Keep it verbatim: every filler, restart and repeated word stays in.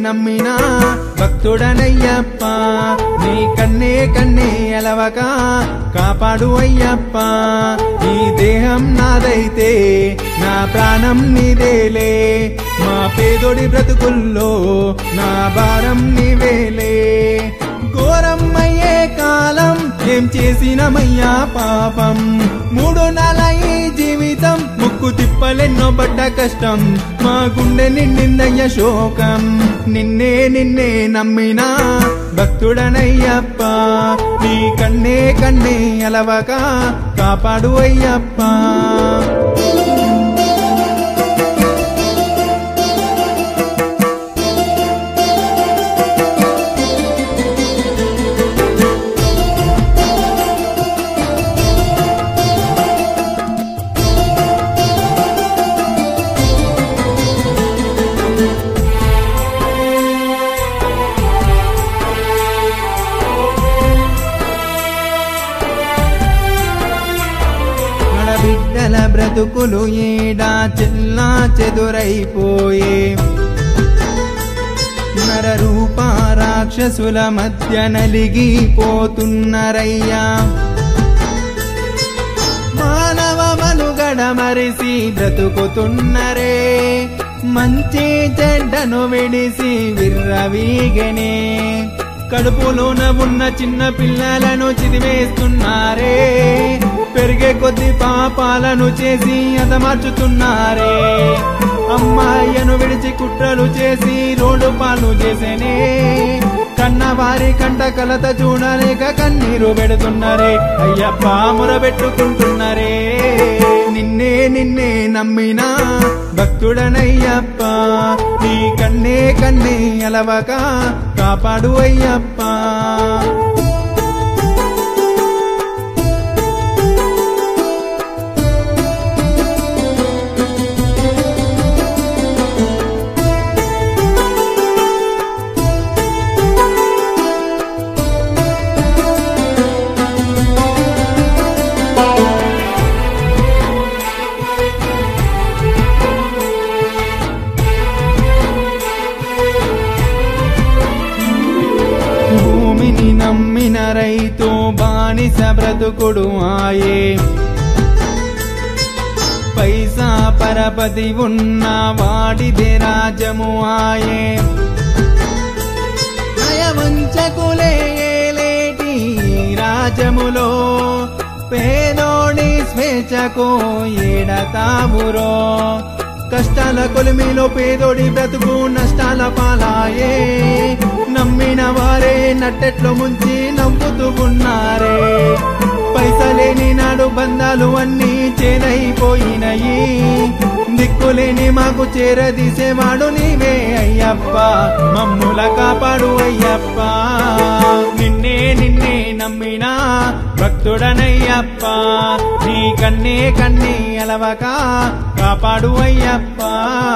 నమ్మినా భక్తుడనయ్యప్ప నీ కన్నే కన్నే అలవక కాపాడు అయ్యప్ప ఈ దేహం నాదైతే నా ప్రాణం నీదేలే మా పేదోడి బ్రతుకుల్లో నా భారం నీవేలే ఘోరమయ్యే కాలం ఏం చేసినమయ్యా పాపం మూడు నాలయి జీవితం ముక్కు తిప్పలెన్నో పడ్డ కష్టం మా గుండె నిండిందయ్య శోకం నిన్నే నిన్నే నమ్మినా భక్తుడనయ్యప్ప నీ కన్నే కన్నే అలవక కాపాడు అయ్యప్ప బిడ్డల బ్రతుకులు ఏడా చెల్లా చెదురైపోయే నర రూప రాక్షసుల మధ్య నలిగిపోతున్నరయ్యా మానవ మనుగడ మరిసి బ్రతుకుతున్నరే మంచి చెడ్డను విడిసి విర్రవీగనే కడుపులోన ఉన్న చిన్న పిల్లలను చిదివేస్తున్నారే పెరిగే కొద్ది పాపాలను చేసి అదమార్చుతున్నారే అమ్మాయిను విడిచి కుట్రలు చేసి రోడ్డు పాలు చేసేనే కన్నవారి కంట కలత చూడలేక కన్నీరు పెడుతున్నారే అయ్యప్ప మొరబెట్టుకుంటున్నారే నిన్నే నిన్నే నమ్మినా భక్తుడనయ్యప్ప నీ కన్నే కన్నే అలవక కాపాడు అయ్యప్ప భూమిని నమ్మిన రైతు బానిస బ్రతుకుడు ఆయే పైసా పరపతి ఉన్న వాడిదే రాజము ఆయే నయవంచకులే ఏలేటి రాజములో పేదోడి స్వేచ్ఛకు ఏడతావురో కష్టాల కొలిమిలో పేదోడి బ్రతుకు నష్టాల పాలాయే నమ్మిన వారే నట్టెట్లో ముంచి నవ్వుతూ ఉన్నారే పైసలేని నాడు బంధాలు అన్నీ చేరైపోయినాయి దిక్కులేని మాకు చేరదీసేవాడు నీవే అయ్యప్ప మమ్ముల కాపాడు అయ్యప్ప నిన్నే నిన్నే నమ్మినా భక్తుడనయ్యప్ప నీ కన్నే కన్నే అలవక కాపాడు అయ్యప్ప